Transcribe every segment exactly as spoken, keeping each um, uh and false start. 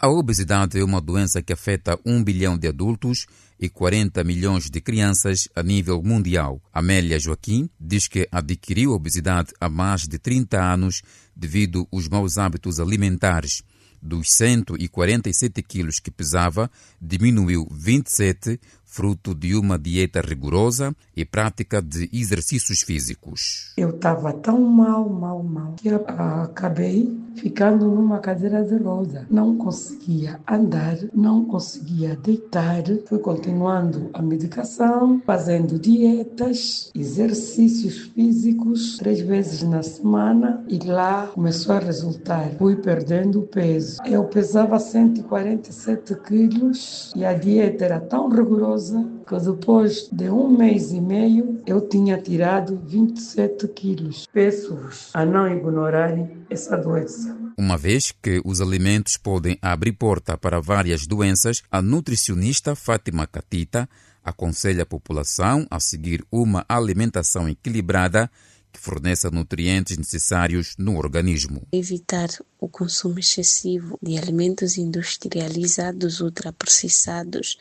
A obesidade é uma doença que afeta um bilhão de adultos e quarenta milhões de crianças a nível mundial. Amélia Joaquim diz que adquiriu obesidade há mais de trinta anos devido aos maus hábitos alimentares. Dos cento e quarenta e sete quilos que pesava, diminuiu vinte e sete, fruto de uma dieta rigorosa e prática de exercícios físicos. Eu estava tão mal, mal, mal, que eu acabei ficando numa cadeira de roda. Não conseguia andar, não conseguia deitar. Fui continuando a medicação, fazendo dietas, exercícios físicos, três vezes na semana, e lá começou a resultar. Fui perdendo peso. Eu pesava cento e quarenta e sete quilos e a dieta era tão rigorosa que depois de um mês e meio eu tinha tirado vinte e sete quilos. Peço-vos a não ignorarem essa doença. Uma vez que os alimentos podem abrir porta para várias doenças, a nutricionista Fátima Catita aconselha a população a seguir uma alimentação equilibrada que forneça nutrientes necessários no organismo. Evitar o consumo excessivo de alimentos industrializados, ultraprocessados,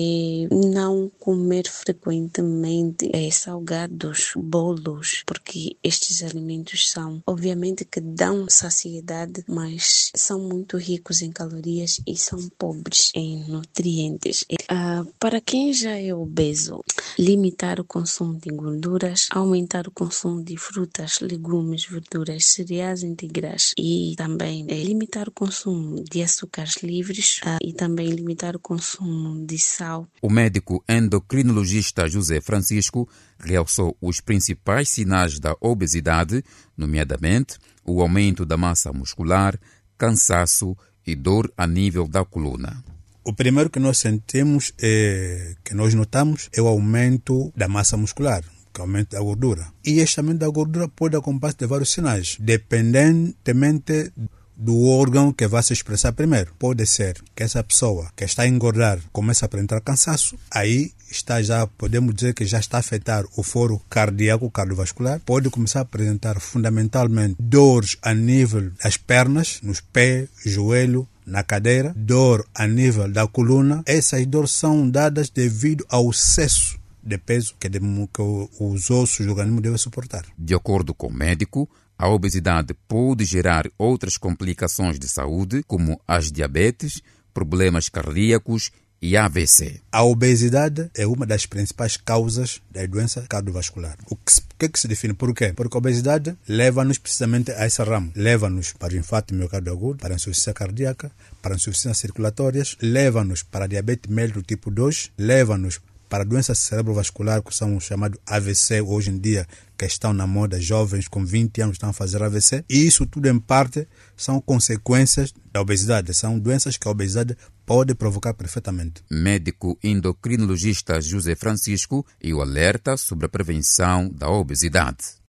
é não comer frequentemente é, salgados, bolos, porque estes alimentos são, obviamente, que dão saciedade, mas são muito ricos em calorias e são pobres em nutrientes. Ah, para quem já é obeso, limitar o consumo de gorduras, aumentar o consumo de frutas, legumes, verduras, cereais integrais e também é, limitar o consumo de açúcares livres ah, e também limitar o consumo de sal. O médico endocrinologista José Francisco realçou os principais sinais da obesidade, nomeadamente o aumento da massa muscular, cansaço e dor a nível da coluna. O primeiro que nós sentimos, é, que nós notamos, é o aumento da massa muscular, que aumenta a gordura. E este aumento da gordura pode acompanhar de vários sinais, dependentemente do órgão que vai se expressar primeiro. Pode ser que essa pessoa que está a engordar comece a apresentar cansaço, aí está já, podemos dizer que já está a afetar o foro cardíaco, cardiovascular. Pode começar a apresentar fundamentalmente dores a nível das pernas, nos pés, joelho, na cadeira, dor a nível da coluna. Essas dores são dadas devido ao excesso de peso que, que os ossos do organismo devem suportar. De acordo com o médico, a obesidade pode gerar outras complicações de saúde, como as diabetes, problemas cardíacos e A V C. A obesidade é uma das principais causas da doença cardiovascular. O que, que, que se define? Por quê? Porque a obesidade leva-nos precisamente a esse ramo. Leva-nos para o infarto miocárdio agudo, para a insuficiência cardíaca, para insuficiências circulatórias, leva-nos para a diabetes mellitus tipo dois, leva-nos para doenças cerebrovasculares, que são chamados A V C hoje em dia, que estão na moda, jovens com vinte anos estão a fazer A V C. E isso tudo, em parte, são consequências da obesidade. São doenças que a obesidade pode provocar perfeitamente. Médico endocrinologista José Francisco e o alerta sobre a prevenção da obesidade.